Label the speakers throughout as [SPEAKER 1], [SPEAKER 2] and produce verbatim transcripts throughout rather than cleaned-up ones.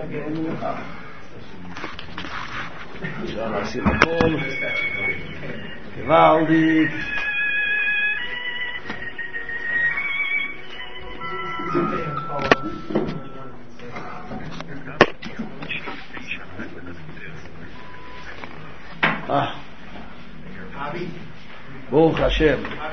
[SPEAKER 1] אפשר לשים הכל גוואלדיק. אה ברוך השם.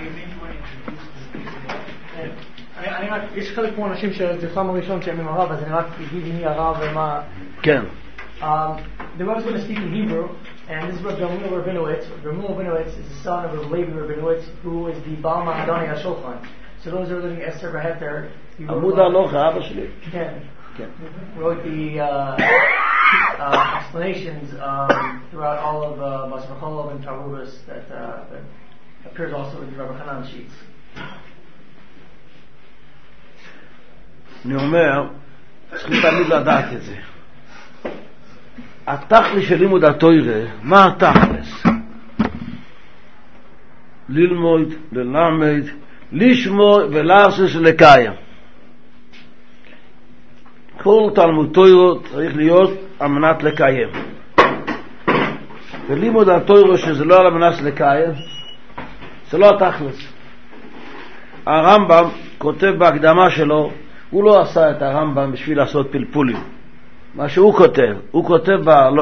[SPEAKER 2] אני רק, יש חלק כמו אנשים שזה פעם הראשון שהם עם הרב, אז אני רק אגיד מי הרב ומה...
[SPEAKER 1] כן.
[SPEAKER 2] The Rav is going to speak in Hebrew, and this is Rav Gamliel Rabinowitz. Gamliel Rabinowitz is the son of Rav Levi Rabinowitz, who is the Baal Mahadani HaShulchan. So those are living Esther Vaheter.
[SPEAKER 1] עמוד הלוכה, אבא שלי.
[SPEAKER 2] כן.
[SPEAKER 1] כן.
[SPEAKER 2] Wrote the uh, uh, explanations um, throughout all of uh, Bas V'Cholov and Taruvus that, uh, that appears also in the Rabbi Hanan sheets.
[SPEAKER 1] אני אומר, צריכים תמיד לדעת את זה. התכלס של לימוד התורה, מה התכלס? ללמוד, ללמד, לשמוע ולעשות לקיים. כל תלמוד תורה צריך להיות על מנת לקיים. ולימוד התורה שזה לא על מנת לקיים, זה לא התכלס. הרמב"ם כותב בהקדמה שלו, הוא לא עשה את הרמב"ם בשביל לעשות פלפולים. מה שהוא כותב, הוא כותב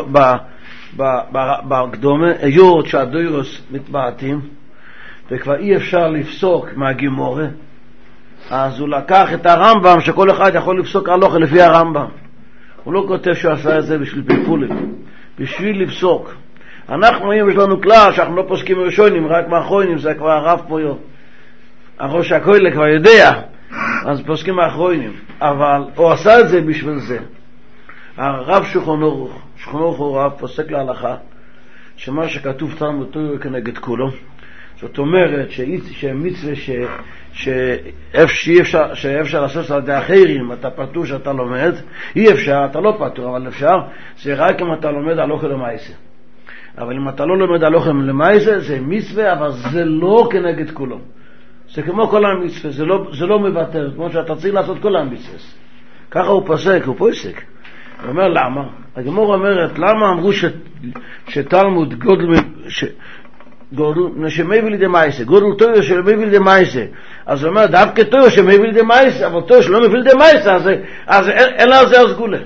[SPEAKER 1] בהקדומה, היות שהדוירוס מתבעתים, וכבר אי אפשר לפסוק מהגימורה, אז הוא לקח את הרמב"ם, שכל אחד יכול לפסוק הלוכה לפי הרמב"ם. הוא לא כותב שהוא עשה את זה בשביל פלפולים, בשביל לפסוק. אנחנו היום יש לנו כלל שאנחנו לא פוסקים ראשונים, רק מאחרונים, זה כבר הרב פה יום. הראש הכולל כבר יודע, אז פוסקים מאחרונים. אבל הוא עשה את זה בשביל זה. הרב שולחן ערוך, שולחן ערוך הוא רב, פוסק להלכה, שמה שכתוב תלמוד תורה כנגד כולו. זאת אומרת שמצווה ש... שאפשר, שאפשר לעשות על ידי אחרים, אתה פטור שאתה לומד, אי אפשר, אתה לא פטור, אבל אפשר, זה רק אם אתה לומד הלכה למעשה. אבל אם אתה לא לומד הלכה למעשה, זה מצווה, אבל זה לא כנגד כולו. זה כמו כל המצווה, זה לא, זה לא מבטל, כמו שאתה צריך לעשות כל המצווה. ככה הוא פוסק, הוא פוסק. הוא אומר למה? הגמרא אומרת, למה אמרו ש... שתלמוד גודל... ש... גודל שמביא לידי מייסה, גודל תורה שמביא לידי מייסה. אז הוא אומר, דווקא תורה שמביא לידי מייסה, אבל תורה שלא מביא לידי מייסה, אז, אז אין לה זה הסגולה.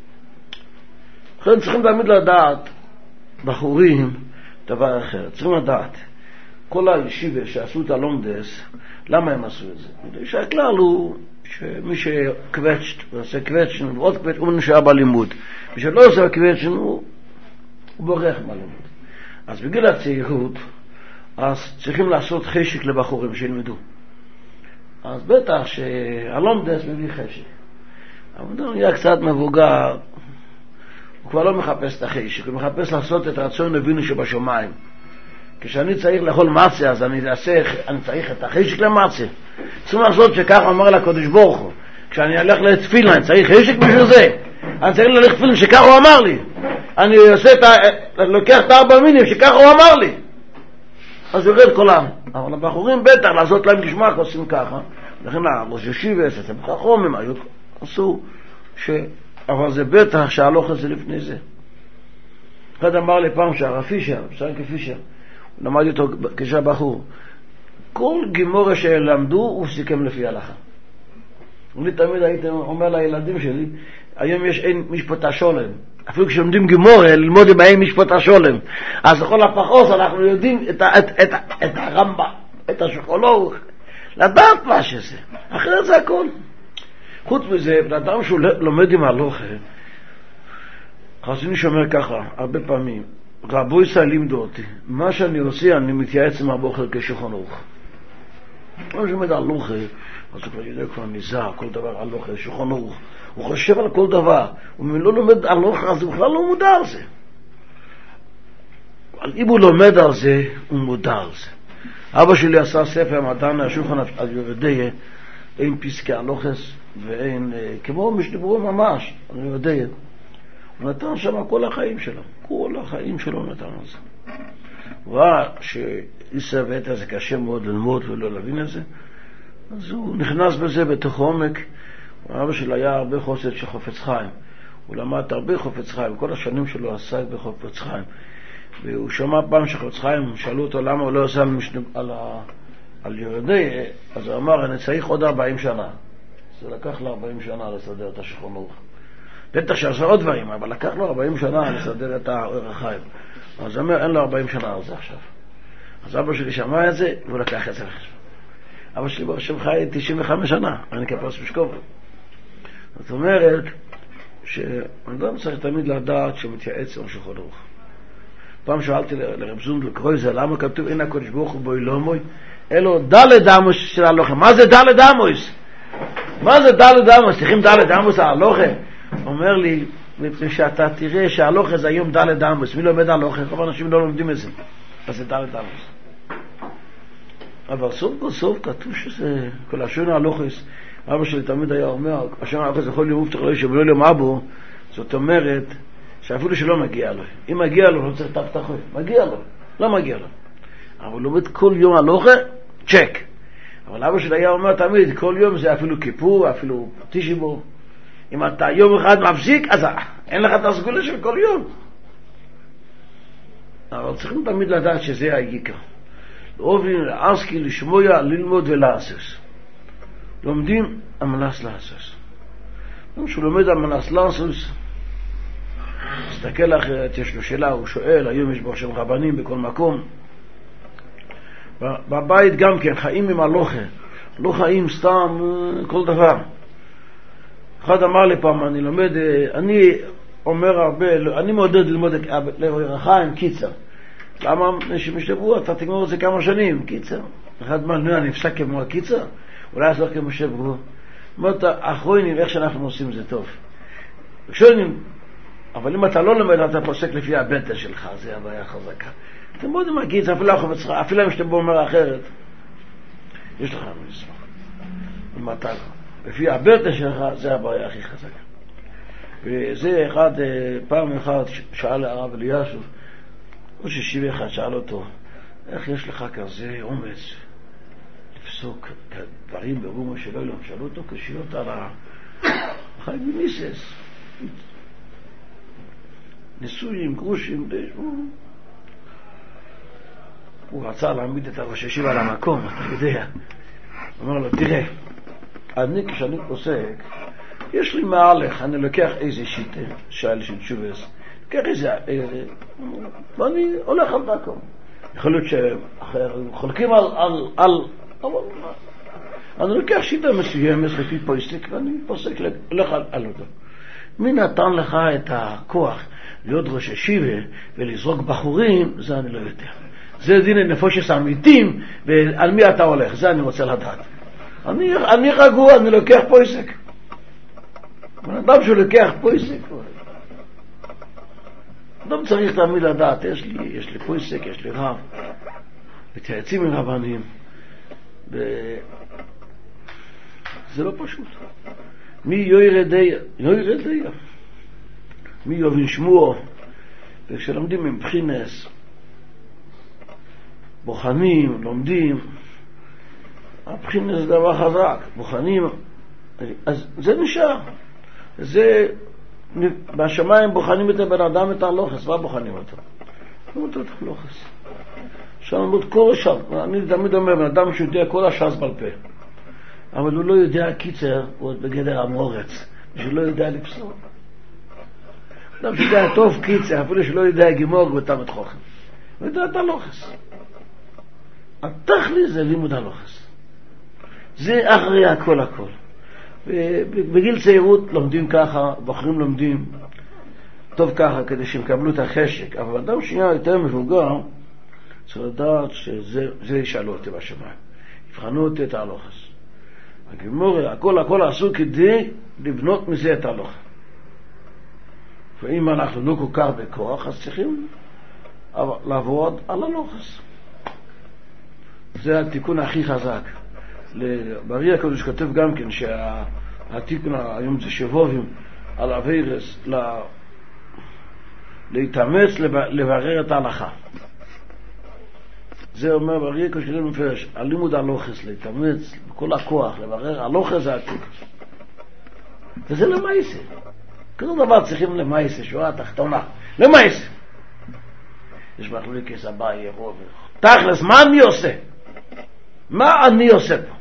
[SPEAKER 1] לכן צריכים תמיד לדעת, בחורים, דבר אחר. צריכים לדעת, כל הישיבה שעשו את הלומדס, למה הם עשו את זה? שהכלל הוא שמי שקווצ'ט, ועושה קווצ'ן, ועוד קווצ'ן, הוא נשאר בלימוד. מי שלא עושה קווצ'ן, הוא בורח מהלימוד. אז בגיל הצעירות, אז צריכים לעשות חשק לבחורים שילמדו. אז בטח שהלומדס מביא חשק. אבל הוא נהיה קצת מבוגר, הוא כבר לא מחפש את החשק, הוא מחפש לעשות את רצון אבינו שבשמיים. כשאני צריך לאכול מצה, אז אני, אעשה, אני צריך את החשק למצה. צריכים לעשות שככה אמר לקדוש ברוך הוא. כשאני הולך לתפילה, אני צריך חשק בשביל זה. אני צריך ללכת תפילה שככה הוא אמר לי. אני עושה את ה... לוקח את הארבע מינים שככה הוא אמר לי. אז יורד כל העם. אבל הבחורים בטח לעשות להם גשמח עושים ככה. לכן הראש ישיבה, עשתם חכמים, עשו ש... אבל זה בטח שהלוך הזה לפני זה. אחד אמר לי פעם שהרב פישר, פסנקי פישר, למדתי אותו כשהבחור, כל גימורה שלמדו הוא סיכם לפי הלכה. אני תמיד הייתי אומר לילדים שלי, היום יש אין משפט השולם, אפילו כשלומדים גימורה ללמוד עם אין משפט השולם, אז לכל הפחות אנחנו יודעים את, את, את, את הרמב"ם, את השולחן ערוך, לדעת מה שזה, אחרת זה הכל. חוץ מזה, לאדם שהוא לומד עם הלוכה, חסידי שאומר ככה, הרבה פעמים, רבו ישראל לימדו אותי, מה שאני עושה, אני מתייעץ עם הבוחר כשולחן ערוך. מה שעומד על לוחה, אז הוא כבר יודע כבר נזהר, כל דבר על לוחה, שולחן ערוך. הוא חושב על כל דבר, אם הוא לא לומד על לוחה, אז הוא בכלל לא מודע על זה. אבל אם הוא לומד על זה, הוא מודע על זה. אבא שלי עשה ספר מדען השולחן על יורדיה, אין פסקי הלוחס, ואין, כמו משדברו ממש, על יורדיה. הוא נתן שם כל החיים שלו, כל החיים שלו נתן על זה. הוא ראה שאיסר ואתה זה קשה מאוד ללמוד ולא להבין את זה, אז הוא נכנס בזה בתוך עומק. אבא שלו היה הרבה חוסד של חפץ חיים. הוא למד הרבה חופץ חיים, כל השנים שלו עסק בחופץ חיים. והוא שמע פעם שחופץ חיים, שאלו אותו למה הוא לא עושה על, משנה, על, ה, על ירדי, אז הוא אמר, אני צריך עוד ארבעים שנה. זה לקח לו ארבעים שנה לסדר את השולחן ערוך. בטח שעשה עוד דברים, אבל לקח לו ארבעים שנה לסדר את האור החיים. אז הוא אומר, אין לו ארבעים שנה על זה עכשיו. אז אבא שלי שמע את זה, והוא לקח את זה לחשבון. אבא שלי ברוך השם חי תשעים וחמש שנה, אני כפרס משקוב. זאת אומרת, שאדם צריך תמיד לדעת שמתייעץ עם שולחן ערוך. פעם שאלתי לרב זונדל קרויזר, למה כתוב אין הקדוש ברוך הוא בוי לא מוי? אלו דלת עמוס של הלוכה. מה זה דלת עמוס? מה זה דלת עמוס? צריכים דלת עמוס על הלוכה? אומר לי, שאתה תראה שהלוכה זה היום דלת עמוס. מי לומד הלוכה? כל אנשים לא לומדים את זה. אז זה דלת עמוס. אבל סוף כל סוף כתוב שזה, כל השון הלוחס, אבא שלי תמיד היה אומר, השון הלוחס יכול להיות מובטח לו שבלא ליום אבו, זאת אומרת, שאפילו שלא מגיע לו. אם מגיע לו, לא צריך תבטחו. מגיע לו, לא מגיע לו. אבל לומד כל יום הלוחה, צ'ק. אבל אבא שלי היה אומר תמיד, כל יום זה אפילו כיפור, אפילו תשיבו. אם אתה יום אחד מפסיק, אז אין לך את הסגולה של כל יום. אבל צריכים תמיד לדעת שזה העיקר. אוהבים לעסקי, לשמוע, ללמוד ולעסס. לומדים המנס לעסס. כשהוא לומד המנס לעסס, מסתכל אחרת, יש לו שאלה, הוא שואל, היום יש ברשם רבנים בכל מקום. בבית גם כן, חיים עם הלוכה. לא חיים סתם כל דבר. אחד אמר לי פעם, אני לומד, אני אומר הרבה, אני מעודד ללמוד לחיים קיצר. למה שמשתברו, אתה תגמור את זה כמה שנים, קיצר. אחד מה, נו, אני אפסק כמו הקיצר, אולי אעזור כמו שברו. אומרת, האחרונים, איך שאנחנו עושים זה טוב. שונים, אבל אם אתה לא לומד, אתה פוסק לפי הבטן שלך, זה הבעיה חזקה. אתם מאוד עם הקיצר, אפילו אנחנו מצחק, אפילו אם שאתם בוא אומר אחרת, יש לך מסמך. אם אתה, לפי הבטן שלך, זה הבעיה הכי חזקה. וזה אחד, פעם אחד, שאל הרב אלישע, או ששיבי אחד שאל אותו, איך יש לך כזה אומץ לפסוק דברים ברומו של אילום? שאלו אותו קשיות על החי בניסס, ניסויים, גרושים, הוא רצה להעמיד את הראש ישיבה על המקום, אתה יודע. הוא אומר לו, תראה, אני כשאני פוסק, יש לי מהלך, אני לוקח איזה שיטה, שאל של תשובס, לוקח איזה, ואני הולך על מקום. יכול להיות שחולקים על, על, על, אבל אני לוקח שיטה מסוימת לפי פוסק, ואני פוסק, הולך על, על אותו. מי נתן לך את הכוח להיות ראש ישיבה ולזרוק בחורים? זה אני לא יודע. זה דין הנפושס האמיתיים, ועל מי אתה הולך? זה אני רוצה לדעת. אני, אני רגוע, אני לוקח פוסק. אדם שלוקח פוסק, אדם צריך תמיד לדעת, יש לי, יש לי פוסק, יש לי רב, מתייעצים עם רבנים, וזה לא פשוט. מי יוירדי, יוירדי, מי יובין שמוע, וכשלומדים עם בחינס, בוחנים, לומדים, הבחינס זה דבר חזק, בוחנים, אז זה נשאר. זה, בשמיים בוחנים את הבן אדם את הלוחס, מה בוחנים אותו? בוחנים את הלוחס. שם אמרו את כל השם, אני תמיד אומר, בן אדם שיודע כל הש"ס בעל פה, אבל הוא לא יודע קיצר, הוא עוד בגדר המורץ, שהוא לא יודע לפסול. אדם שיודע טוב קיצר, אפילו שלא יודע גימור ואותם את חוכם. הוא יודע את הלוחס. התכלי זה לימוד הלוחס. זה אחרי הכל הכל. בגיל צעירות לומדים ככה, בחרים לומדים טוב ככה כדי שהם קבלו את החשק, אבל אדם שנייה יותר מבוגר צריך לדעת שזה ישאלו אותי בשמיים, יבחנו אותי את ההלוחס. הגמור, הכל הכל עשו כדי לבנות מזה את ההלוחה. ואם אנחנו לא כל כך בכוח, אז צריכים לעבוד על הלוחס. זה התיקון הכי חזק. ברי הקדוש כתב גם כן שהתיקון היום זה שבובים על הווירס לה... להתאמץ לברר את ההלכה. זה אומר ברי הקדוש כתב מפרש על לימוד הלוחס, להתאמץ בכל הכוח לברר הלוחס זה התיקון. וזה למעשה. כזה דבר צריכים למעשה, שורה תחתונה. למעשה. יש מחלוקת אביי רוב. תכלס, מה אני עושה? מה אני עושה פה?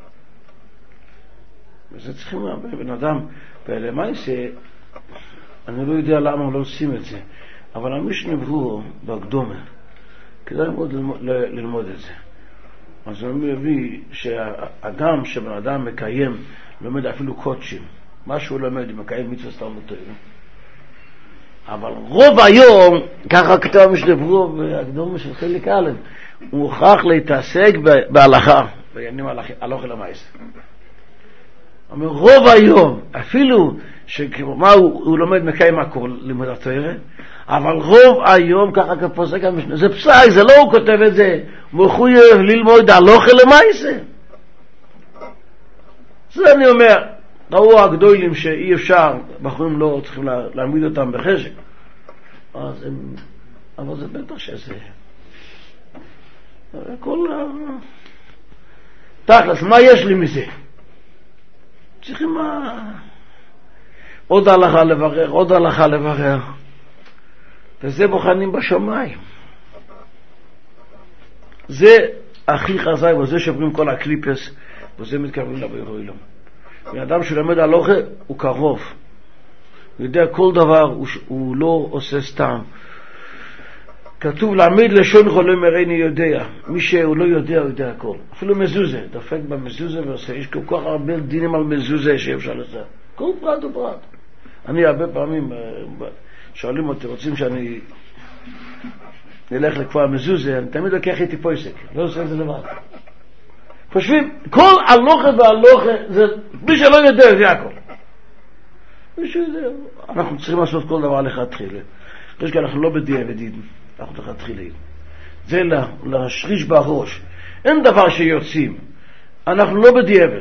[SPEAKER 1] וזה צריכים להבין, בן אדם, ולמעשה, אני לא יודע למה לא עושים את זה, אבל המשנה ברורה בהקדומה, כדאי מאוד ללמוד, ללמוד את זה. אז הוא מביא שהאדם שבן אדם מקיים, לומד אפילו קודשים, מה שהוא לומד, הוא מקיים מצוות תלמוד תורה. אבל רוב היום, ככה כתב המשנה ברורה בהקדומה של חלק א', הוא מוכרח להתעסק בהלכה, בעניינים הלכה למעשה. אומר רוב היום, אפילו שכמה הוא, הוא לומד מקיים הכל לימוד התורה, אבל רוב היום, ככה כפוסק המשנה, זה פסק, זה לא הוא כותב את זה, הוא מחויב ללמוד הלכה למעשה. זה אני אומר, ראו הגדולים שאי אפשר, בחורים לא צריכים להעמיד אותם בחשק. אז הם, אבל זה בטח שזה כל תכלס, מה יש לי מזה? צריכים מה... עוד הלכה לברר, עוד הלכה לברר. וזה בוחנים בשמיים. זה הכי חזק, וזה שברים כל הקליפס, וזה מתקרבים לבורא עולם. בן שלמד הלכה הוא קרוב. הוא יודע כל דבר, הוא, הוא לא עושה סתם. כתוב להעמיד לשון חולם מראיני יודע. מי שהוא לא יודע, הוא יודע הכל. אפילו מזוזה, דפק במזוזה ועושה. יש כל כך הרבה דינים על מזוזה שאפשר לעשות. כל פרט ופרט. אני הרבה פעמים שואלים אותי, רוצים שאני נלך לכפר מזוזה, אני תמיד לוקח איתי פויסק. לא עושה את זה לבד. חושבים, כל הלוכה והלוכה, זה מי שלא יודע, זה הכל. מי שיודע, אנחנו צריכים לעשות כל דבר לכתחילה. יש כי אנחנו לא בדיעבדים, אנחנו לכתחילה. זה להשריש בראש. אין דבר שיוצאים. אנחנו לא בדיעבד.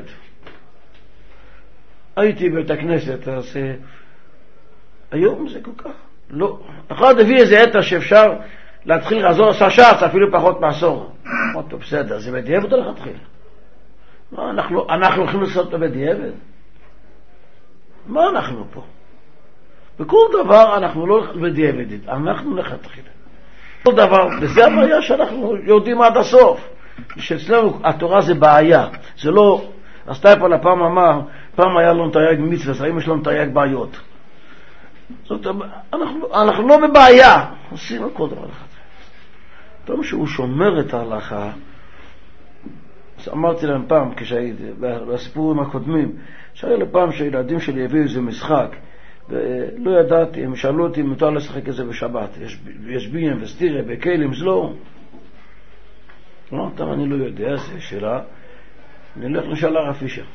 [SPEAKER 1] הייתי בבית הכנסת, אז היום זה כל כך. לא. אחד הביא איזה עטר שאפשר להתחיל לעזור עשה שץ, אפילו פחות מעשור. אמרתי, בסדר, זה בדיעבד או לכתחילה? מה, אנחנו, אנחנו הולכים לעשות אותו בדיעבד? מה אנחנו פה? בכל דבר אנחנו לא בדיעבד, אנחנו לכתחילה. כל דבר, וזה הבעיה שאנחנו יודעים עד הסוף. שאצלנו התורה זה בעיה. זה לא, אז טייפל הפעם אמר, פעם היה לנו תרי"ג מצוות, היום יש לנו תרי"ג בעיות. זאת, אנחנו, אנחנו לא בבעיה. עושים כל דבר לכתחילה. פעם שהוא שומר את ההלכה, אז אמרתי להם פעם, כשהייתי, בסיפורים הקודמים, שהיה לפעם שהילדים שלי הביאו איזה משחק, ולא ידעתי, הם שאלו אותי אם מותר לשחק את זה בשבת. יש, יש ביים וסתירה, בכלים, זה לא. אמרתם, אני לא יודע, זה שאלה. נלך לשאול הרב פישר.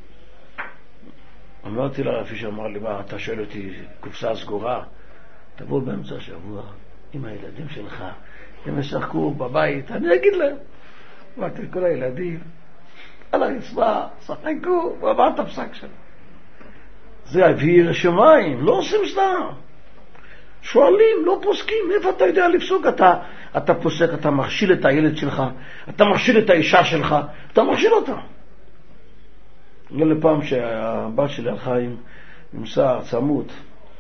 [SPEAKER 1] אמרתי לרב פישר, אמר לי, מה, אתה שואל אותי קופסה סגורה? תבוא באמצע השבוע עם הילדים שלך, הם ישחקו בבית, אני אגיד להם. אמרתי לכל הילדים, על הרצפה, שחקו, הוא אמר את הפסק שלו. זה אוויר השמיים, לא עושים סתם. שואלים, לא פוסקים, איפה אתה יודע לפסוק? אתה, אתה פוסק, אתה מכשיל את הילד שלך, אתה מכשיל את האישה שלך, אתה מכשיל אותה. לא לפעם שהבת שלי הלכה עם, עם שיער צמוד,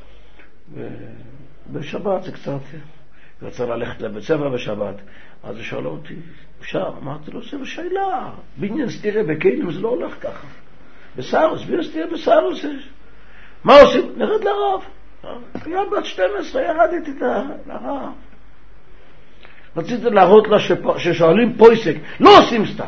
[SPEAKER 1] ובשבת זה קצת, רצה ללכת לבית ספר בשבת, אז הוא שאלה אותי, אפשר? אמרתי לו, זה בשאלה, בניין סתירה בכלים זה לא הולך ככה. בסארוס, בניין סתירה בסארוס, מה עושים? נרד לרב. היה בת שתים עשרה, ירדתי את הרב. רציתי להראות לה ששואלים פויסק, לא עושים סתם.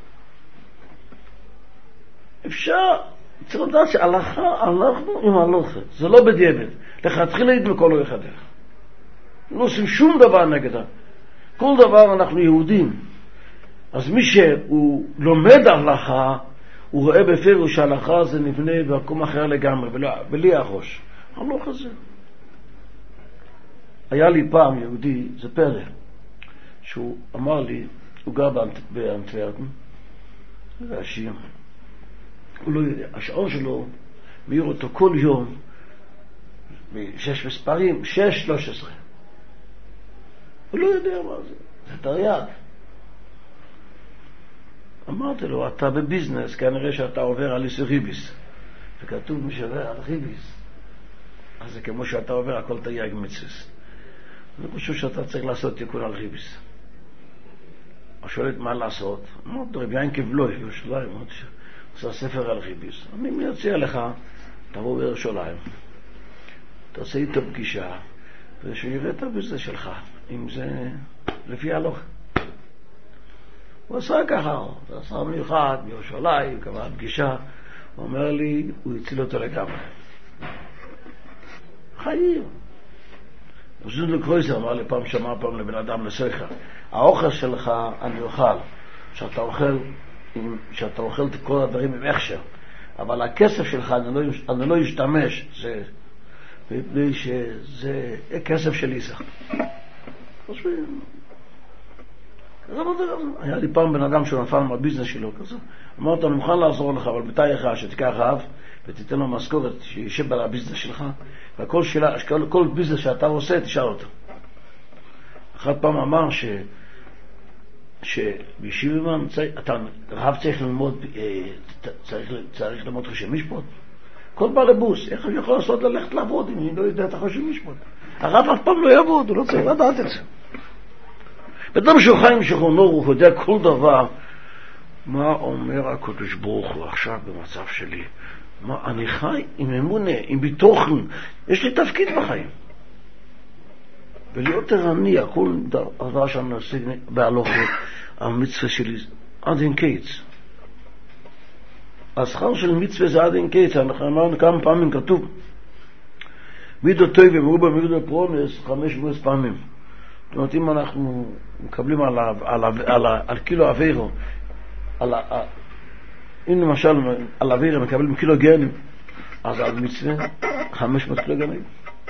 [SPEAKER 1] אפשר, צריך לדעת שהלכה, הלכנו עם הלוכה, זה לא בדיעבד. לכתחילה להגיד מכל לא יחדך. לא עושים שום דבר נגדה. כל דבר אנחנו יהודים. אז מי שהוא לומד הלכה, הוא רואה בפירוש שההלכה זה נבנה במקום אחר לגמרי, בלי הראש. הלוך הזה. היה לי פעם יהודי, זה פלא, שהוא אמר לי, הוא גר באנטוורפן, והשיר, הוא לא יודע, השעון שלו, מעיר אותו כל יום, בשש מספרים, שש, שלוש עשרה. הוא לא יודע מה זה, זה תרי"ג. אמרתי לו, אתה בביזנס, כנראה שאתה עובר על איסוריביס. וכתוב מי שעובר על ריביס. אז זה כמו שאתה עובר, הכל תייג מצווס. אני חושב שאתה צריך לעשות תיקון על ריביס. הוא שואלת מה לעשות? אמרת, רבי ינקב לא, ירושלים, הוא עושה ספר על ריביס. אני מציע לך, תבוא בירושלים, תעשה איתו פגישה, ושיראה את הביזנס שלך, אם זה לפי הלוך. הוא עשה ככה, הוא עשה מיוחד, בירושלים, קבע פגישה, הוא אומר לי, הוא הציל אותו לגמרי. חיים. פשוט לקרויסר אמר לי פעם, שמע פעם לבן אדם לסכר, האוכל שלך אני אוכל, שאתה אוכל, שאתה אוכל את כל הדברים עם הכשר, אבל הכסף שלך אני לא, אני לא אשתמש, זה, מפני שזה כסף של איסך. חושבים, היה לי פעם בן אדם שנפל מהביזנס שלו כזה, אמרת, אני מוכן לעזור לך, אבל בתאי אחד שתיקח רב ותיתן לו משכורת שישב על הביזנס שלך, וכל שאלה, כל, כל ביזנס שאתה עושה תשאל אותו. אחד פעם אמר ש שבישיבה אתה רב צריך ללמוד, צריך, צריך ללמוד חושב משפט. כל בעל לבוס, איך הוא יכול לעשות ללכת לעבוד אם אני לא יודע את החושב משפט? הרב אף פעם לא יעבוד, הוא לא צריך לדעת את זה. בדם שהוא חיים שכונור, הוא יודע כל דבר. מה אומר הקדוש ברוך הוא עכשיו במצב שלי? מה, אני חי עם אמונה, עם ביטוחן, יש לי תפקיד בחיים. ולהיות ערני, הכל דבר שאני עושה בהלוך, המצווה שלי, עד אין קיץ. השכר של מצווה זה עד אין קיץ, אנחנו אמרנו כמה פעמים כתוב. מידו טוב ומרובה מידו פרונס, חמש מאות פעמים. זאת אומרת, אם אנחנו מקבלים על, על, על, על, על קילו אווירו, על, על, אם למשל על אווירו מקבלים קילו גרנים, אז על מצווה חמש מאות קילו גרנים.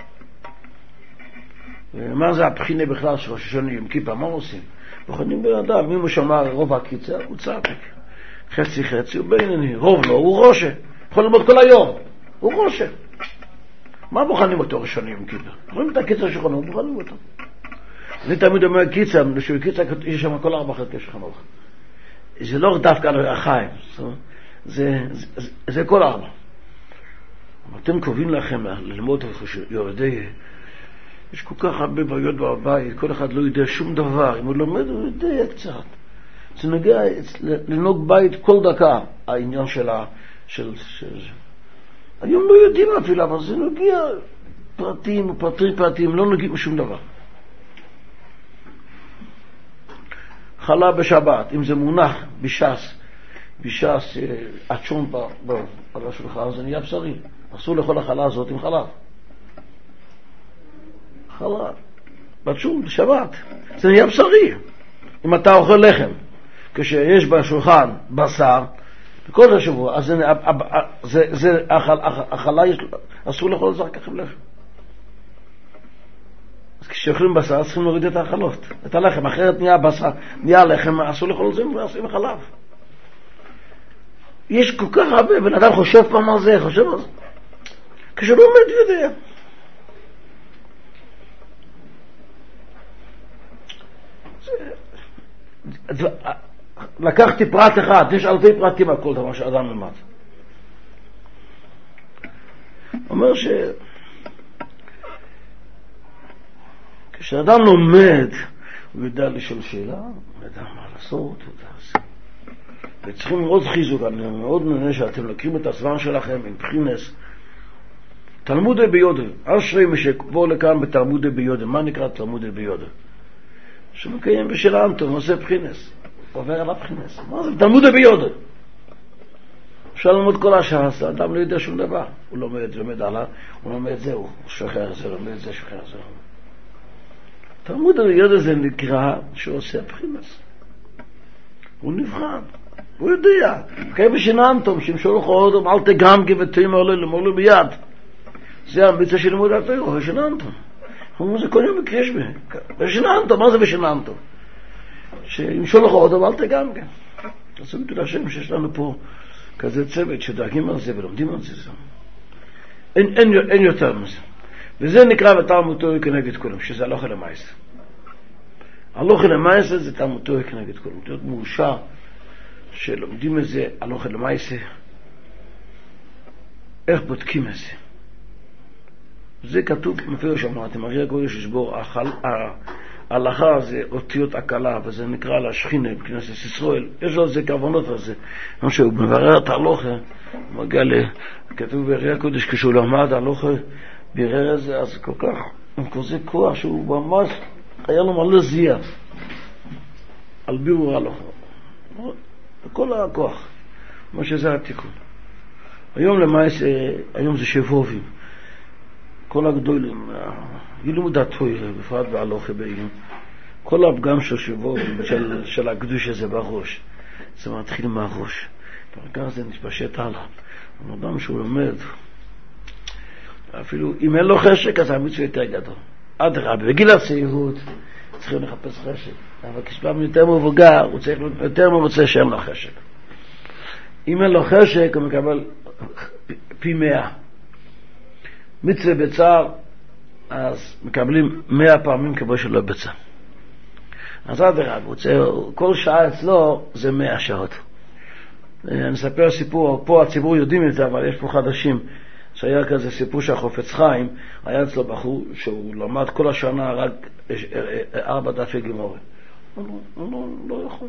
[SPEAKER 1] מה זה הבחינה בכלל של ראש השנה עם כיפה? מה עושים? בוחנים בן אדם, אם הוא שמע רוב הקיצה, הוא צעק. חצי חצי, הוא בינני, רוב לא, הוא ראשה. יכול ללמוד כל היום, הוא ראשה. מה בוחנים אותו ראש השנה עם כיפה? רואים את הקיצה שכונו, בוחנים אותו. אני תמיד אומר קיצה, בשביל קיצה יש שם כל ארבע חלקי שכנוך. זה לא דווקא על החיים, זה, זה, זה כל ארבע. אתם קובעים לכם ללמוד יורדי, יש כל כך הרבה בעיות בבית, כל אחד לא יודע שום דבר, אם הוא לומד הוא יודע קצת. זה נוגע לנהוג בית כל דקה, העניין של ה... של, של... היום לא יודעים אפילו, אבל זה נוגע פרטים ופרטים פרטים, לא נוגעים בשום דבר. חלה בשבת, אם זה מונח בשס, בשס עצ'ון על השולחן, זה נהיה בשרי. אסור לאכול החלה הזאת עם חלב. חלה, בצ'ון, בשבת. זה נהיה בשרי. אם אתה אוכל לחם, כשיש בשולחן בשר, בכל השבוע, אז זה, זה, זה, החלה, אסור לאכול את זה רק לחם. אז כשאוכלים בשר, צריכים להוריד את החלות, את הלחם, אחרת נהיה בשר, נהיה לחם, אסור לאכול את זה עם חלב. יש כל כך הרבה, בן אדם חושב פעם על זה, חושב על זה. כשלא עומד יודע. לקחתי פרט אחד, יש אלפי פרטים על כל דבר שאדם למד. אומר ש... כשאדם לומד, הוא יודע לשאול שאלה, הוא יודע מה לעשות, הוא יודע לעשות. וצריכים מאוד חיזוק, אני מאוד מנהל שאתם לוקחים את הזמן שלכם עם בחינס. תלמודי ביודל, אשרי משקבוא לכאן בתלמודי ביודל. מה נקרא תלמודי ביודל? שמקיים בשל האנטון, עושה בחינס. עובר על הבחינס. מה זה? תלמודי ביודל. אפשר ללמוד כל השעה, האדם לא יודע שום דבר. הוא לומד, לומד עלה, הוא לומד זה, הוא שחרר זה, לומד זה, שחרר זה. תלמוד ביודל זה נקרא שעושה בחינס. הוא נבחן. הוא יודע. מקיים בשל האנטון, שמשול לך עוד, אל תגמגי ותאמר לו, למור לו ביד. זה המצווה של לימוד התורה, ושננתו. הוא זה כל יום מקריש בי. ושננתו, מה זה ושננתו? שימשול לך עוד, אבל תגם כן. אז זה ביטול השם שיש לנו פה כזה צוות שדאגים על זה ולומדים על זה. אין, אין, אין יותר מזה. וזה נקרא בתלמוד תורה כנגד כולם, שזה הלוך אל המעשה. הלוך אל המעשה זה תלמוד תורה כנגד כולם. להיות מאושר שלומדים את זה, הלוך אל המעשה. איך בודקים את זה? זה כתוב מפיר שמעתם, אריה הקודש ישבור, ההלכה זה אותיות הקלה, וזה נקרא לה שכינה, בכנסת ישראל, יש לו זה כוונות על זה. כמו שהוא מברר את ההלוכה, הוא מגיע לכתוב באריה הקודש, כשהוא למד ההלוכה, בירר את זה, אז כל כך, עם כזה כוח שהוא ממש, היה לו מלא זיע, על בירור ההלוכה. כל הכוח, כמו שזה התיקון. היום למעשה, היום זה שבובים. כל הגדולים, ילמוד התורה, בפרט בהלוכה בעיון, כל הפגם של שבובים, של, של הקדוש הזה בראש, זה מתחיל מהראש. וכך זה נתפשט הלאה. אדם שהוא לומד, אפילו אם אין לו חשק, אז המצווה יותר גדול. עד רבי, בגיל הצעירות, צריכים לחפש חשק. אבל כשפעם יותר מבוגר, הוא צריך יותר מרוצה שאין לו חשק. אם אין לו חשק, הוא מקבל פי מאה. מצווה בצער, אז מקבלים מאה פעמים כמו שלא בצער. אז עד רבי, כל שעה אצלו זה מאה שעות. אני אספר סיפור, פה הציבור יודעים את זה, אבל יש פה חדשים. שהיה כזה סיפור שהחופץ חיים, היה אצלו בחור שהוא למד כל השנה רק ארבע דפי גמורה. הוא לא, לא, לא יכול.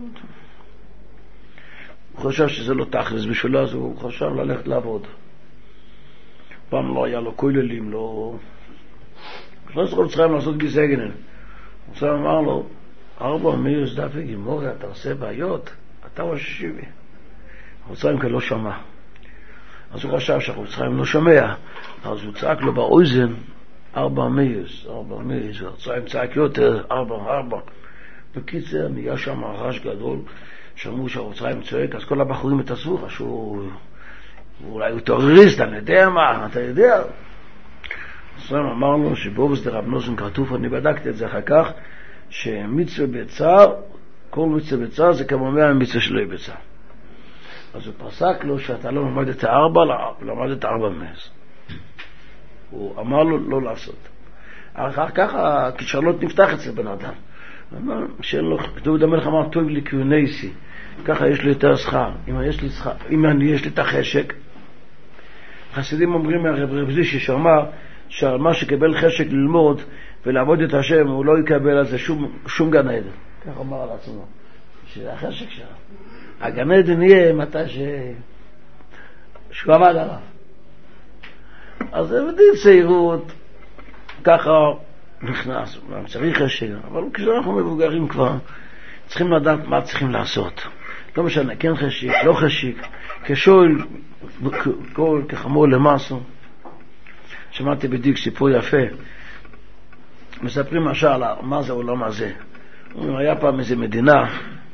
[SPEAKER 1] הוא חושב שזה לא תכלס בשבילו, אז הוא חשב ללכת לעבוד. פעם לא היה לו כוללים, לא... לא צריך צריכים לעשות גיזגנן. הוא אמר לו, ארבע מיוס דפי גמורה, אתה עושה בעיות, אתה ושיבי. חוצרים כאן לא שמע. אז הוא חשב שהחוצרים לא שמע. אז הוא צעק לו באוזן, ארבע מיוס, ארבע מיוס, חוצרים צעק יותר, ארבע, ארבע. בקיצר, נהיה שם רעש גדול, שמעו שהחוצרים צועק, אז כל הבחורים התאספו, חשבו, אולי הוא טרוריסט, אני יודע מה, אתה יודע. אז אמר לו שבאורס דרב נוסן כתוב, אני בדקתי את זה אחר כך, שמצווה בצער, כל מצווה בצער זה כמובן המצווה שלו בצער. אז הוא פסק לו שאתה לא למד את הארבע, למד את הארבע מאז. הוא אמר לו לא לעשות. אחר כך הכישרונות נפתח אצל בן אדם. אמר, דוד המלך אמר, טוב לי קיונייסי, ככה יש לי יותר שכר. אם יש לי, שכר, אם אני, יש לי את החשק, חסידים אומרים מהרב רב זישי שאמר, שמה שקיבל חשק ללמוד ולעבוד את השם, הוא לא יקבל על זה שום, שום גן עדן. כך אמר על עצמו. שזה החשק שלו. הגן עדן יהיה מתי ש... שהוא עמד עליו. אז זה מדהים צעירות, ככה נכנס, צריך חשק, אבל כשאנחנו מבוגרים כבר, צריכים לדעת מה צריכים לעשות. לא משנה, כן חשק, לא חשק, כשואל, כל כחמור למסו. שמעתי בדיוק סיפור יפה, מספרים משל מה זה העולם הזה. היה פעם איזו מדינה,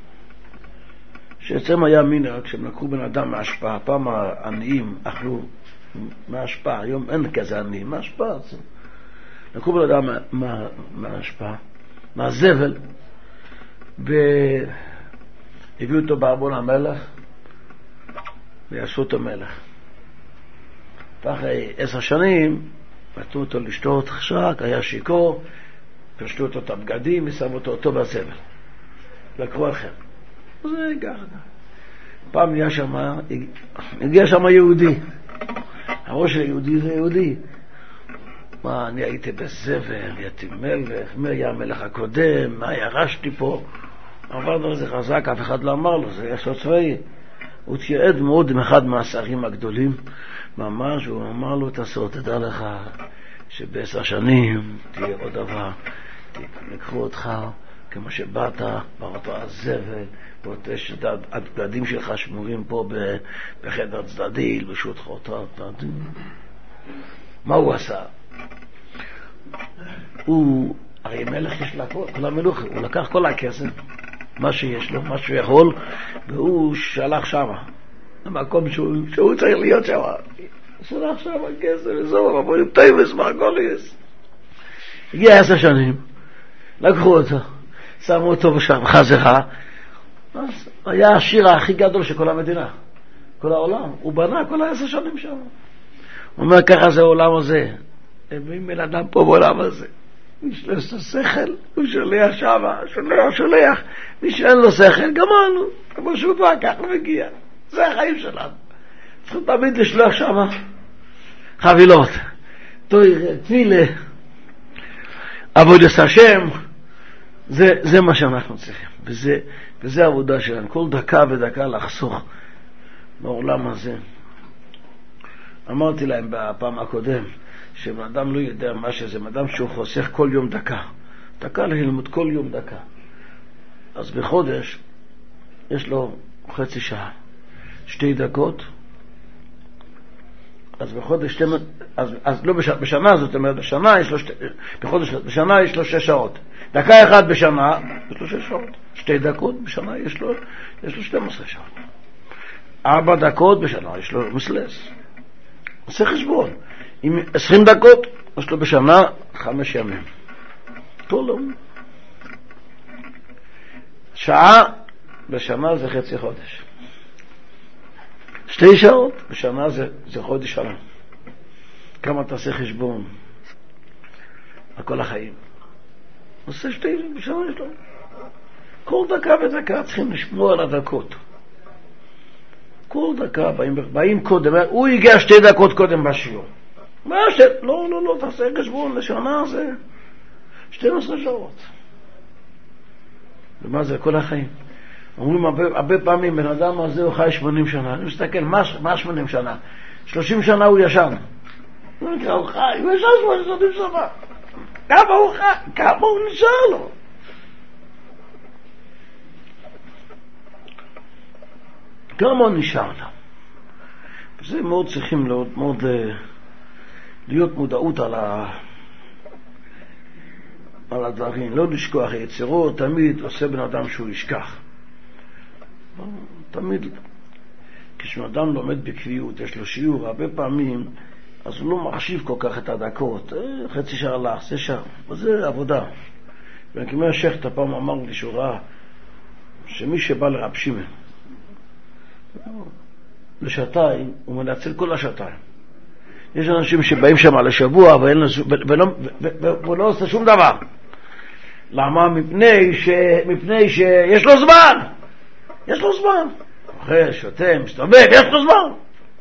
[SPEAKER 1] שאצלם היה מנהג שהם לקחו בן אדם מהשפעה, פעם העניים אכלו מהשפעה, היום אין כזה עניים, מהשפעה. לקחו בן אדם מה, מהשפעה, מהזבל, והביאו אותו בארמון המלך, ויעשו אותו מלך. ואחרי עשר שנים, נתנו אותו לשתות חשק, היה שיקור, פשטו אותו את הבגדים, ושמו אותו אותו בזבל. לקחו אחר. זה ככה. פעם נהיה שם, הגיע שם יהודי. הראש של יהודי זה יהודי. מה, אני הייתי בזבל, הייתי מלך, מי היה המלך הקודם, מה ירשתי פה? עברנו על זה חזק, אף אחד לא אמר לו, זה יש לו צבאי. הוא תיעד מאוד עם אחד מהשרים הגדולים, ממש, הוא אמר לו, תעשו, תדע לך, שבעשר שנים תהיה עוד דבר, תקחו אותך, כמו שבאת, באותו הזבל, ואותו שהבגדים שלך שמורים פה בחדר צדדי, ילבשו אותך אותו, מה הוא עשה? הוא, הרי מלך יש לה כל, כל המלוך, הוא לקח כל הכסף, מה שיש לו, מה שהוא יכול, והוא שלח שמה, המקום שהוא, שהוא צריך להיות שמה, שלח שמה כסף וזהו, אבל הוא טייבס מרגוליס. הגיע עשר שנים, לקחו אותו, שמו אותו בשם, חזרה, אז היה השיר הכי גדול של כל המדינה, כל העולם, הוא בנה כל העשר שנים שם. הוא אומר, ככה זה העולם הזה, הם בן אדם פה בעולם הזה. מי שלא יש לו שכל, הוא שולח שמה, שולח, שולח. מי שאין לו שכל, גמרנו. כמו שהוא בא, ככה מגיע. זה החיים שלנו. צריכים תמיד לשלוח שמה חבילות. תפילה, עבודת השם, זה, זה מה שאנחנו צריכים, וזה, וזה העבודה שלנו, כל דקה ודקה לחסוך בעולם הזה. אמרתי להם בפעם הקודם, שאדם לא יודע מה שזה, אדם שהוא חוסך כל יום דקה, דקה ללמוד כל יום דקה, אז בחודש יש לו חצי שעה, שתי דקות, אז בחודש, שתי, אז, אז לא בשנה, בשנה, זאת אומרת, בשנה יש לו, שתי, בחודש, בשנה יש לו שש שעות, דקה אחת בשנה, יש לו שש שעות, שתי דקות בשנה יש לו, יש לו שתים עשרה שעות, ארבע דקות בשנה יש לו מסלס, עושה חשבון, עם עשרים דקות, יש לו בשנה חמש ימים, כל יום, שעה בשנה זה חצי חודש, שתי שעות בשנה זה, זה חודש שנה. כמה תעשה חשבון על כל החיים? עושה שתי בשנה יש לו. כל דקה ודקה צריכים לשמור על הדקות. כל דקה באים, באים קודם, הוא הגיע שתי דקות קודם בשיעור. מה ש... לא, לא, לא, תעשה חשבון לשנה זה שתים עשרה שעות. ומה זה? כל החיים. אומרים הרבה, הרבה פעמים, בן אדם הזה הוא חי שמונים שנה. אני מסתכל, מה, מה שמונים שנה? שלושים שנה הוא ישן. הוא נקרא, הוא חי, הוא ישן שמונים שנה. כמה הוא חי? כמה הוא נשאר לו? כמה הוא נשאר לו? וזה מאוד צריכים מאוד, מאוד להיות מודעות על ה... על הדברים. לא לשכוח, יצירות תמיד עושה בן אדם שהוא ישכח. תמיד כשאדם לומד בקביעות, יש לו שיעור הרבה פעמים, אז הוא לא מחשיב כל כך את הדקות, חצי שעה לך, זה שעה, וזה עבודה. וכמו השכת הפעם אמר לי שהוא ראה שמי שבא לרב שמעון לשעתיים הוא מנצל כל השעתיים. יש אנשים שבאים שם לשבוע והוא לא עושה שום דבר. למה? מפני ש... מפני שיש לו זמן, יש לו זמן, אוכל, שותה, מסתובב, יש לו זמן.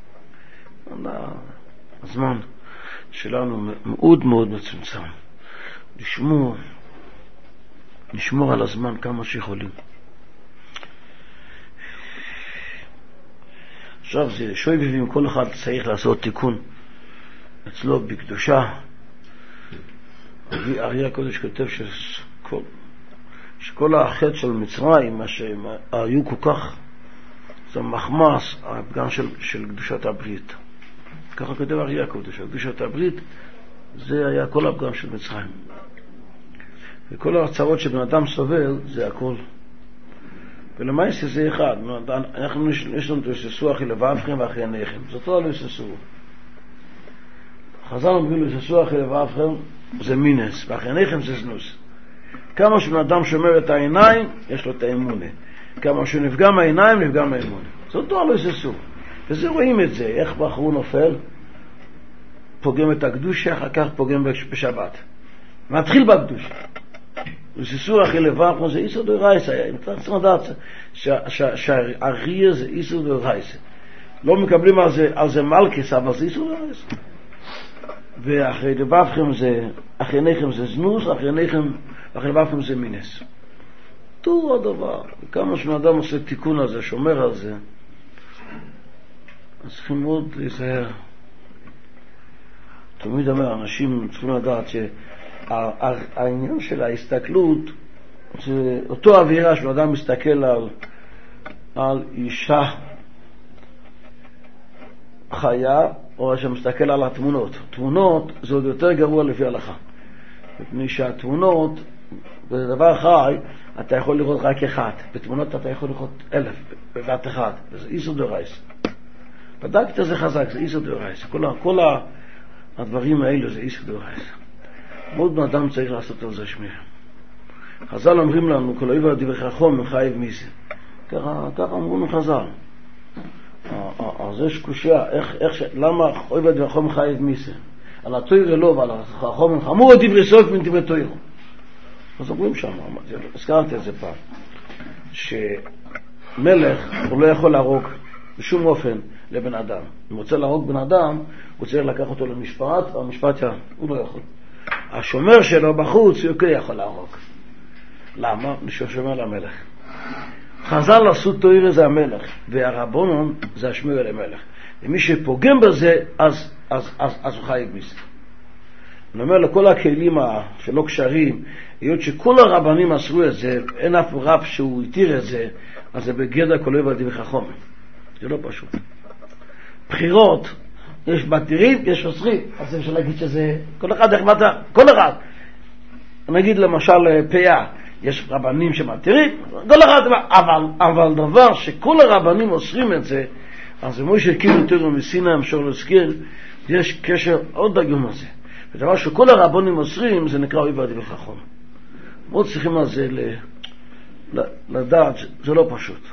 [SPEAKER 1] הזמן שלנו מאוד מאוד מצומצם. לשמור לשמור על הזמן כמה שיכולים. עכשיו זה שויבים, כל אחד צריך לעשות תיקון אצלו בקדושה. אריה הקודש כותב שכל, שכל החטא של מצרים, מה שהם היו כל כך, זה מחמס, הפגם של, של קדושת הברית. ככה כותב אריה הקודש, קדושת הברית זה היה כל הפגם של מצרים. וכל הצרות שבן אדם סובל זה הכל. ולמעשה זה אחד, אנחנו יש לנו תססו אחי לבבכם ואחי עיניכם, זאת לא תססו. חז"ל אומרים תססו אחי לבבכם זה מינס, ואחי עיניכם זה זנוס. כמה שבן אדם שומר את העיניים, יש לו את האמונה. כמה שהוא נפגע מהעיניים, נפגע מהאמונה. זאת לא תססו. וזה רואים את זה, איך בחור נופל, פוגם את הקדושה, אחר כך פוגם בשבת. מתחיל בקדושה. וססור אחי לבבכם זה איסור דאורייתא, אם אתה צריך לדעת שהאריה זה איסור דאורייתא. לא מקבלים על זה, על זה מלכס, אבל זה איסור דאורייתא. ואחרי לבבכם זה, אחרי עיניכם זה זנוס, אחרי עיניכם, אחרי לבבכם זה מינס. אותו הדבר. וכמה שאדם עושה תיקון על זה, שומר על זה, אז צריכים מאוד להיזהר. תמיד אומר, אנשים צריכים לדעת ש... העניין של ההסתכלות זה אותו אווירה שאדם מסתכל על, על אישה חיה או שמסתכל על התמונות. תמונות זה עוד יותר גרוע לפי ההלכה, מפני שהתמונות בדבר חי אתה יכול לראות רק אחד, בתמונות אתה יכול לראות אלף בבת אחד, וזה איסור דאורייתא. בדקת זה חזק, זה איסור דאורייתא. כל, כל הדברים האלו זה איסור דאורייתא. מאוד בן אדם צריך לעשות על זה שמיעה. חז"ל אומרים לנו, כל אוהב דברי חכם חייב מזה. ככה, ככה אמרו לנו חז"ל. אז יש קושיה, איך, איך ש... למה אוהב דברי חכם חייב מזה? על התוירה לא, ועל החכם חמור דברי סוף מן דברי תוירה. אז אומרים שם, הזכרתי את זה פעם, שמלך הוא לא יכול להרוג בשום אופן לבן אדם. אם רוצה להרוג בן אדם, הוא צריך לקח אותו למשפט, והמשפט הוא לא יכול. השומר שלו בחוץ, הוא כן יכול להרוג. למה? מישהו שומר למלך. חז"ל עשו תורה זה המלך, והרבנון זה השמירה למלך. ומי שפוגם בזה, אז, אז, אז, אז הוא חייב מזה. אני אומר לכל הכלים שלא קשרים, היות שכל הרבנים עשו את זה, אין אף רב שהוא התיר את זה, אז זה בגדר כל עבדי וחכם. זה לא פשוט. בחירות, יש מתירים, יש אוסרים. אז אפשר להגיד שזה, כל אחד איך מטר, כל אחד. נגיד למשל פיה, יש רבנים שמתירים, כל אחד, אבל, אבל דבר שכל הרבנים אוסרים את זה, אז זה מוישה כאילו יותר מסינה, אפשר להזכיר, יש קשר עוד דגום הזה. ודבר שכל הרבנים אוסרים, זה נקרא אוי ועדי וחכם. מאוד צריכים על זה לדעת, זה לא פשוט.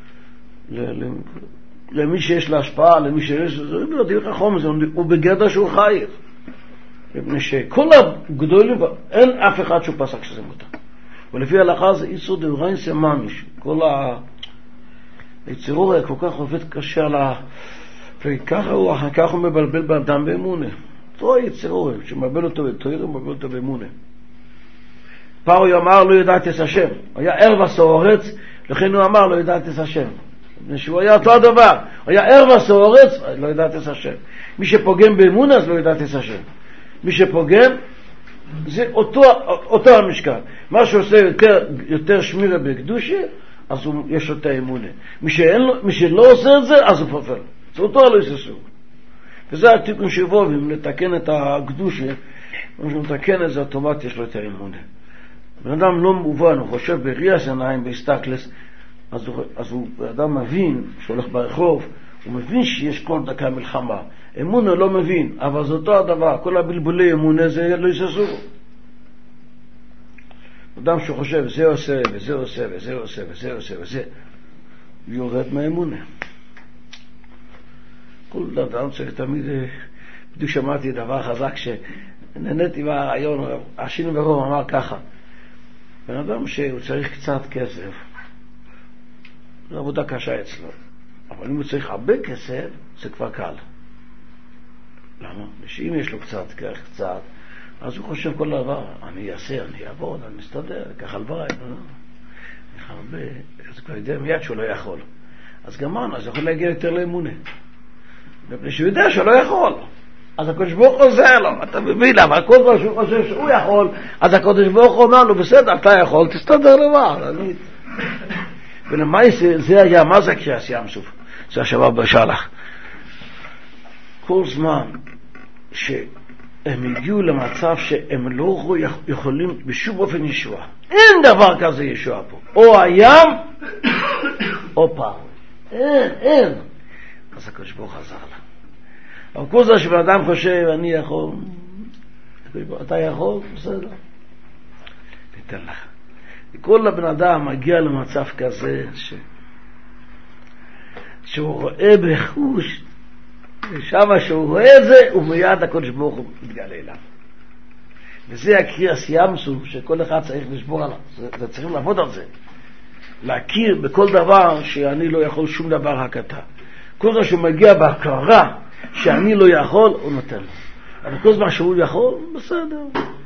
[SPEAKER 1] למי שיש לה השפעה, למי שיש, זה אוי ועדי וחכם, הוא בגדר שהוא חייב. מפני שכל הגדולים, אין אף אחד שהוא פסק שזה מותר. ולפי ההלכה זה איסור דאורייתא ממש. כל היצירור היה כל כך עובד קשה על ה... וככה הוא, ככה הוא מבלבל באדם באמונה. אותו היצירור, שמבלבל אותו בתורה, הוא מבלבל אותו באמונה. פרעה אמר לא ידעתי את השם. היה ער וסוערץ, לכן הוא אמר לא ידעתי את השם. שהוא היה אותו הדבר. היה ער וסוערץ, לא ידעתי את השם. מי שפוגם באמונה, אז לא ידעתי את השם. מי שפוגם, זה אותו, אותו המשקל. מה שעושה יותר, יותר שמירה בקדושה, אז הוא, יש אותה אמונה. מי, שאין, מי שלא עושה את זה, אז הוא פופל. זה אותו לא יססו. וזה התיקון שבו, אם לתקן את הקדושה, אם לתקן את זה אוטומט, יש לו יותר אמונה. בן אדם לא מובן, הוא חושב בריאס עיניים, בהסתכלס, אז הוא, אז הוא, אדם מבין, שהולך ברחוב, הוא מבין שיש כל דקה מלחמה. אמונה לא מבין, אבל זה אותו הדבר. כל הבלבולי אמונה זה לא יססו. אדם שחושב, זה עושה, וזה עושה, וזה עושה, וזה עושה, וזה, יורד מהאמונה. כל אדם צריך תמיד, בדיוק שמעתי דבר חזק, שנהניתי מהרעיון, השינו ברום אמר ככה, בן אדם שהוא צריך קצת כסף, זו עבודה קשה אצלו. אבל אם הוא צריך הרבה כסף, זה כבר קל. למה? שאם יש לו קצת, כך קצת, אז הוא חושב כל דבר, אני אעשה, אני אעבוד, אני אסתדר, כך הלוואי, איך הרבה, אז כבר יודע מיד שהוא לא יכול. אז גמרנו, אז יכול להגיע יותר לאמונה. מפני שהוא יודע שהוא לא יכול. אז הקדוש ברוך הוא עוזר לו, אתה מבין, אבל כל פעם שהוא חושב שהוא יכול, אז הקדוש ברוך הוא אומר לו, בסדר, אתה יכול, תסתדר לבד. ולמעשה זה היה, מה זה קריאת ים סוף? זה השבוע בשלח. כל זמן שהם הגיעו למצב שהם לא יכולים בשום אופן ישוע. אין דבר כזה ישוע פה. או הים, או פרעה. אין, אין. אז הקדוש ברוך הוא עזר לה. אבל כל זה שבן אדם חושב, אני יכול, אתה יכול, בסדר. ניתן לך. כל הבן אדם מגיע למצב כזה ש... שהוא רואה בחוש, ושמה שהוא רואה את זה, ומיד הקדוש ברוך הוא מתגלה אליו. וזה הקריאת ים סוף שכל אחד צריך לשבור עליו. זה, זה צריכים לעבוד על זה. להכיר בכל דבר שאני לא יכול שום דבר הקטן. כל זמן שהוא מגיע בהכרה שאני לא יכול, הוא נותן לו. אבל כל זמן שהוא יכול, בסדר.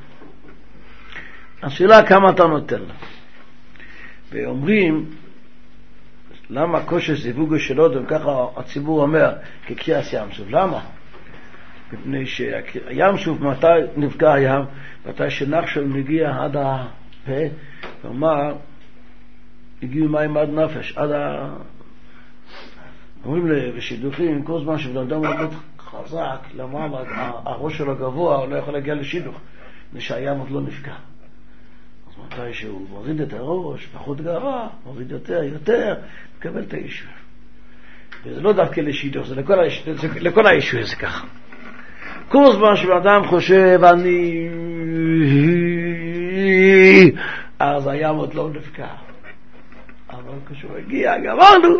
[SPEAKER 1] השאלה כמה אתה נותן לו. ואומרים, למה כושר זיווג של אודם, ככה הציבור אומר, כקריאת ים סוף. למה? מפני שהים סוף, מתי נפגע הים? מתי שנחשון מגיע עד הפה, ואומר, הגיעו מים עד נפש, עד ה... אומרים לשידוכים, כל זמן שבן אדם מאוד חזק, למעלה, הראש שלו גבוה, הוא לא יכול להגיע לשידוך, ושהים עוד לא נפגע. אז מתי שהוא מוריד את הראש, פחות גרה, מוריד יותר, יותר, מקבל את הישוע. וזה לא דווקא לשידוך, זה לכל, היש... לכל הישוע זה ככה. כל זמן שבן אדם חושב, אני... אז הים עוד לא נפגע. אבל כשהוא הגיע, גמרנו.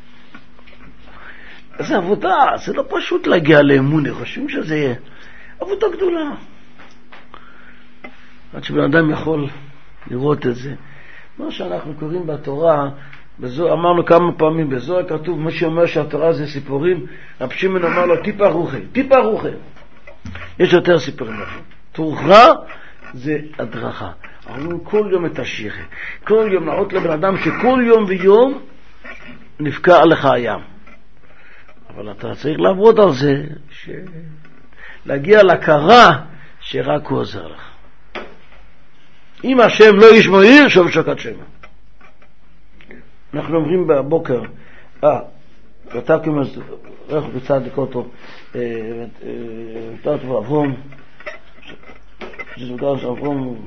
[SPEAKER 1] זה עבודה, זה לא פשוט להגיע לאמונה, חושבים שזה עבודה גדולה. עד שבן אדם יכול לראות את זה. מה שאנחנו קוראים בתורה, בזו, אמרנו כמה פעמים, בזו כתוב, מי שאומר שהתורה זה סיפורים, רב שמעון אמר לו, טיפה רוחי, טיפה רוחי. יש יותר סיפורים לכם. תורה זה הדרכה. אנחנו כל יום את השיר. כל יום נעות לבן אדם שכל יום ויום נפקע לך הים. אבל אתה צריך לעבוד על זה, ש... להגיע להכרה שרק הוא עוזר לך. אם השם לא איש מועיל, שוב שקד שמה. אנחנו אומרים בבוקר, אה, ואתה כמו איך בצד לקוטו, ותרת ואברום, שזוגר שאברום,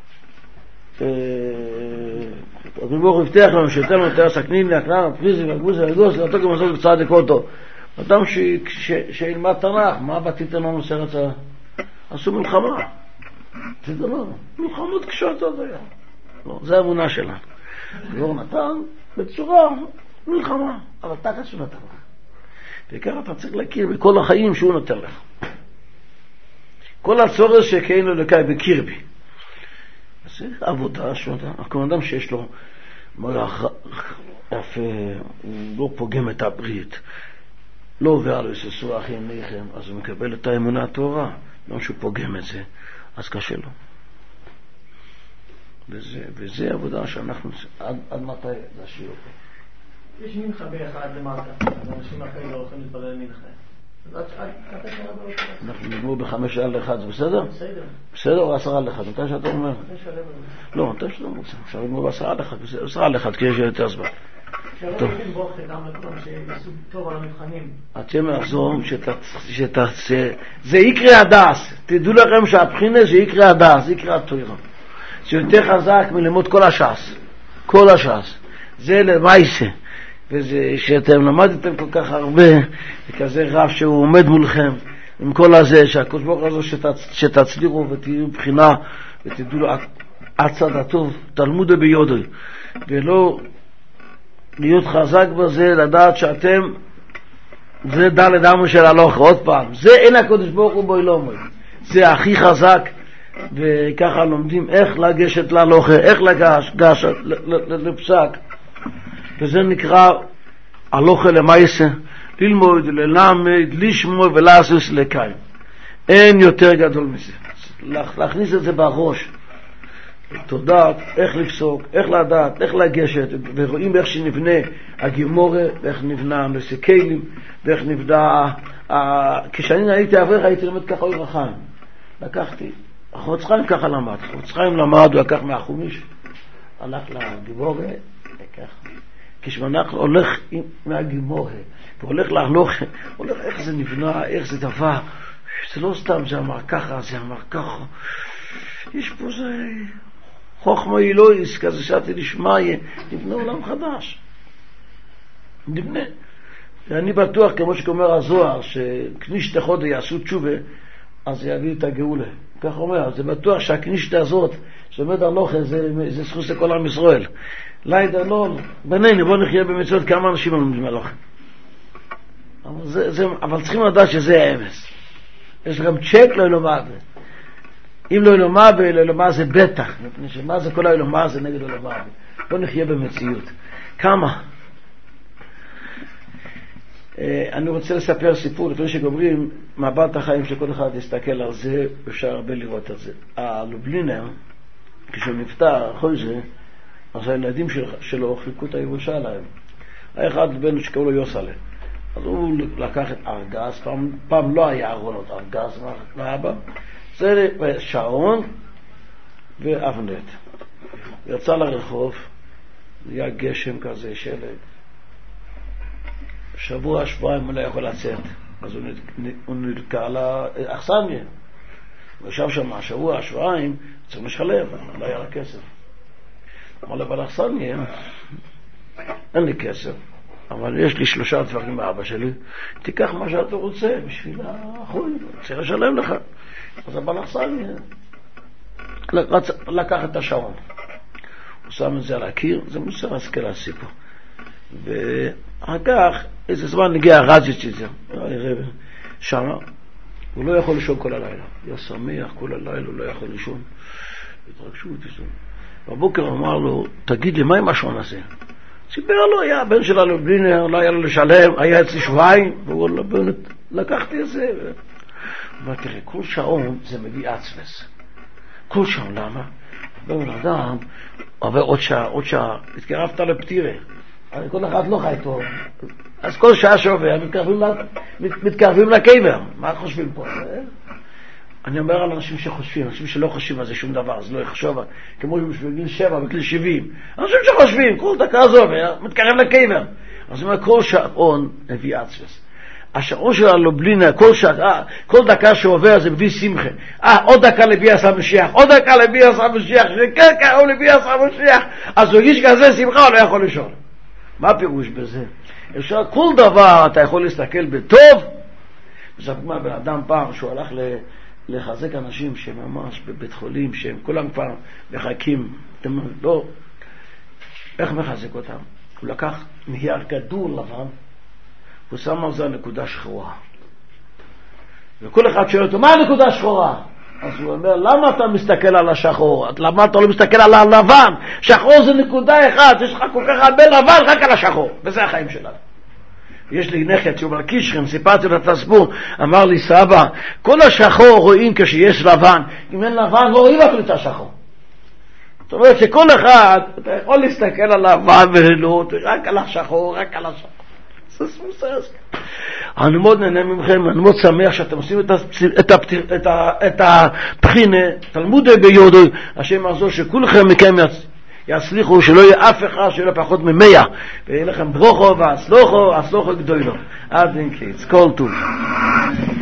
[SPEAKER 1] אז מבוך הבטיח לנו שיתן לנו תרס הקנין להקנן, הפריזי והגבוס והגוס, ואתה כמו זאת בצד לקוטו. אדם שילמד תנ"ך, מה בתיתן לנו סרט? עשו מלחמה. תדע לא, מלחמות קשות עוד היה. לא, זה האמונה שלנו. דבור נתן בצורה מלחמה, אבל תחת שהוא נתן לך. בעיקר אתה צריך להכיר בכל החיים שהוא נותן לך. כל הצורך שכאילו לקי בקיר בי. זה עבודה שונה. כל אדם שיש לו מלאך יפה, הוא לא פוגם את הברית, לא עובר לו שסוע אחים ניחם, אז הוא מקבל את האמונה הטהורה. לא שהוא פוגם את זה, אז קשה לו. וזה, וזה עבודה שאנחנו, עד, עד מתי זה השאיר אותו.
[SPEAKER 2] יש מנחה באחד למטה, אז אנשים אחרי לא הולכים להתפלל מנחה.
[SPEAKER 1] אנחנו נגמור בחמש שעה לאחד, זה בסדר?
[SPEAKER 2] בסדר.
[SPEAKER 1] בסדר או עשרה לאחד? מתי שאתה אומר?
[SPEAKER 2] מתי שלב על
[SPEAKER 1] לא, מתי שאתה אומר. אפשר לגמור בעשרה לאחד, עשרה לאחד, כי יש יותר זמן.
[SPEAKER 2] אפשר לא להגיד ברוך גם לכולם שיעשו טוב על המבחנים.
[SPEAKER 1] אתם יחזור שתעשה, זה יקרה הדס. תדעו לכם שהבחינה זה יקרה הדס, זה יקרה התוירה. זה יותר חזק מלמוד כל הש"ס. כל הש"ס. זה למעשה. וזה שאתם למדתם כל כך הרבה, וכזה רב שהוא עומד מולכם, עם כל הזה, שהקדוש ברוך הוא שתצליחו ותהיו בחינה, ותדעו לו הצד הטוב, תלמודו ביודוי. ולא להיות חזק בזה, לדעת שאתם, זה דלת אמרו של הלוך, עוד פעם, זה אין הקדוש ברוך הוא בו לא מוי. זה הכי חזק, וככה לומדים איך לגשת להלוך, איך לגש, גש, לפסק. וזה נקרא הלוך למעשה, ללמוד, ללמד, לשמוע ולעשות לקיים. אין יותר גדול מזה. להכניס את זה בראש. תודעת, איך לפסוק, איך לדעת, איך לגשת, ורואים איך שנבנה הגימורה, ואיך נבנה המסקלים, ואיך נבנה, כשאני הייתי אברך הייתי לומד ככה אוי רחיים. לקחתי, החוץ חיים ככה למד, החוץ חיים למד, הוא לקח מהחומיש, הלך לגימורה, וככה. כשמנח הולך מהגימורה, והולך להלוך, הולך איך זה נבנה, איך זה דבר, זה לא סתם, זה אמר ככה, זה אמר ככה, יש פה זה חוכמה אלוהיס, כזה שאתי לשמע, נבנה עולם חדש. נבנה. ואני בטוח, כמו שאומר הזוהר, שכנישת חודש יעשו תשובה, אז יביא את הגאולה. כך אומר, זה בטוח שהכנישת הזאת, שעומד הלוך, זה, זה זכות לכל עם ישראל. לידה לא, בינינו, בוא נחיה במצוות כמה אנשים לומדים הלוך. אבל, זה, זה, אבל צריכים לדעת שזה האמס. יש גם צ'ק לא ילומד. אם לא ילומד, לא ילומד זה בטח. מה זה כל הילומד זה נגד ילומד. בוא נחיה במציאות. כמה? אני רוצה לספר סיפור לפני שגומרים מבט החיים שכל אחד יסתכל על זה, אפשר הרבה לראות את זה. הלובלינר, כשהוא נפטר, אחרי זה, אז הילדים שלו חיכו את הירושה עליהם. האחד בן שקראו לו יוסלה. אז הוא לקח את ארגז, פעם, פעם לא היה ארונות, ארגז מאבא, זה שעון ואבנט. יצא לרחוב, היה גשם כזה, שלג. שבוע, שבועיים הוא לא יכול לצאת. אז הוא נתקע לאכסניה. הוא ישב שם שבוע, שבועיים, צריך לשלם, לא היה לה כסף. אמר לו, אבל אכסניה, אין לי כסף. אבל יש לי שלושה דברים מאבא שלי, תיקח מה שאתה רוצה בשביל האחוי, צריך לשלם לך. אז הבא לחסניה לקח את השעון, הוא שם את זה על הקיר, זה מוסר השכל הסיפור. ואחר כך איזה זמן נגיע הרזיץ' את זה שם, הוא לא יכול לישון כל הלילה, היה שמח כל הלילה, הוא לא יכול לישון, התרגשו את זה. בבוקר אמר לו, תגיד לי, מה עם השעון הזה? סיפר לו, היה הבן שלה לובלינר, לא היה לו לשלם, היה אצלי שבועיים, והוא לא באמת, לקחתי את זה. אבל תראה, כל שעון זה מביא עצמס. כל שעון, למה? בן אדם עובר עוד שעה, עוד שעה, התקרבת לפטירה. כל אחד לא חי טוב. אז כל שעה שעובר, מתקרבים, מתקרבים לקבר. מה חושבים פה? אני אומר על אנשים שחושבים, אנשים שלא חושבים על זה שום דבר, אז לא יחשוב, כמו בגיל שבע, בגיל שבעים. אנשים שחושבים, כל דקה זו עובר, מתקרב לקבר. אז אומר, כל שעון מביא עצמס. השעון של הלובלינה, כל שעה, כל דקה שעובר זה מביא שמחה. אה, עוד דקה לביאס המשיח, עוד דקה לביאס המשיח, שכן קראו לביאס המשיח. אז הוא הרגיש כזה שמחה, הוא לא יכול לשאול. מה הפירוש בזה? אפשר, כל דבר אתה יכול להסתכל בטוב. וזאת כמו בן אדם פעם שהוא הלך ל... לחזק אנשים שממש בבית חולים, שהם כולם כבר מחכים, אתם לא, איך מחזק אותם? הוא לקח נייר גדול לבן, הוא שם על זה נקודה שחורה. וכל אחד שואל אותו, מה הנקודה שחורה? אז הוא אומר, למה אתה מסתכל על השחור? למה אתה לא מסתכל על הלבן? שחור זה נקודה אחת, יש לך כל כך הרבה לבן רק על השחור. וזה החיים שלנו. יש לי נכד שהוא מרקישכם, סיפרתי לו את הסיפור, אמר לי סבא, כל השחור רואים כשיש לבן, אם אין לבן לא רואים אפילו את השחור. זאת אומרת שכל אחד, אתה יכול להסתכל על לבן ולילות, רק על השחור, רק על השחור. זה סמוסס. אני מאוד נהנה ממכם, אני מאוד שמח שאתם עושים את הבחינה, תלמוד ביודו, השם עזור שכולכם מכם יצאים. יצליחו, שלא יהיה אף אחד שלא פחות ממאה, ויהיה לכם ברוכו והצלוחו, הצלוחו גדולו. עד אין קיץ, כל טוב.